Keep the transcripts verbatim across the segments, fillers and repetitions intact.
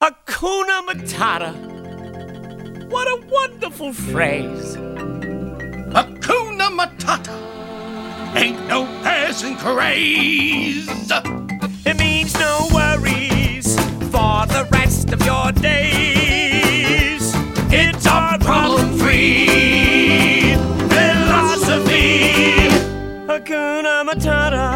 Hakuna Matata. What a wonderful phrase. Hakuna Matata. Ain't no passing craze. It means no worries for the rest of your days. It's our problem-free philosophy. Hakuna Matata.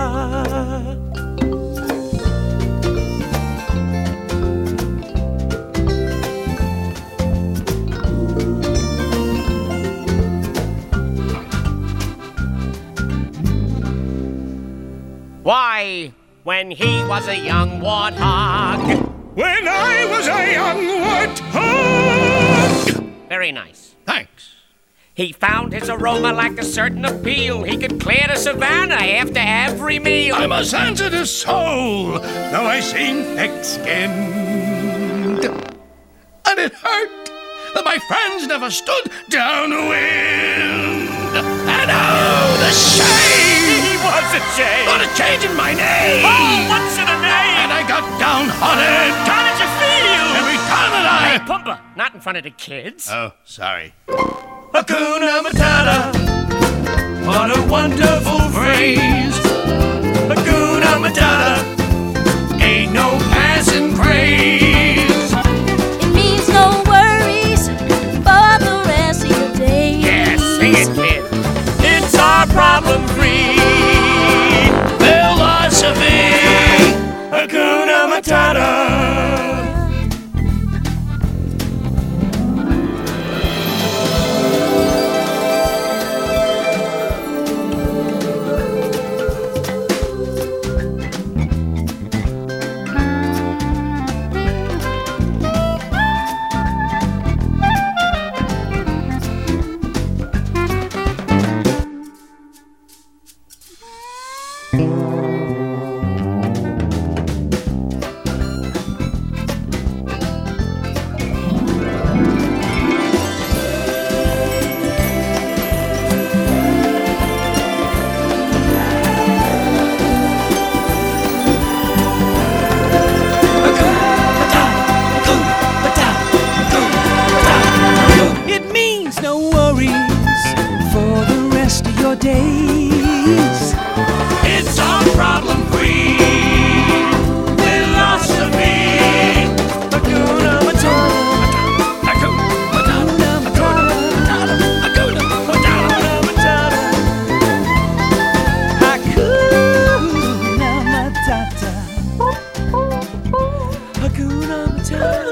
Why, when he was a young warthog. When I was a young warthog. Very nice. Thanks. He found his aroma lacked a certain appeal. He could clear the savannah after every meal. I'm a sensitive soul, though I seem thick-skinned. And it hurt that my friends never stood downwind. And oh, the shame! He was ashamed. What a change in my name! Oh, what's in a name? And I got downhearted. How did you feel? Every time that I... Hey, Pumbaa, not in front of the kids. Oh, sorry. Hakuna Matata. What a wonderful phrase. Hakuna Matata. Ain't no passing craze. It means no worries for the rest of your days. Yes, sing it, kid. It's our problem-free philosophy. Hakuna Matata. It means no worries for the rest of your days. It's our problem-free philosophy. Hakuna Matata. Hakuna Matata. Hakuna Matata. Hakuna Matata. Hakuna Matata.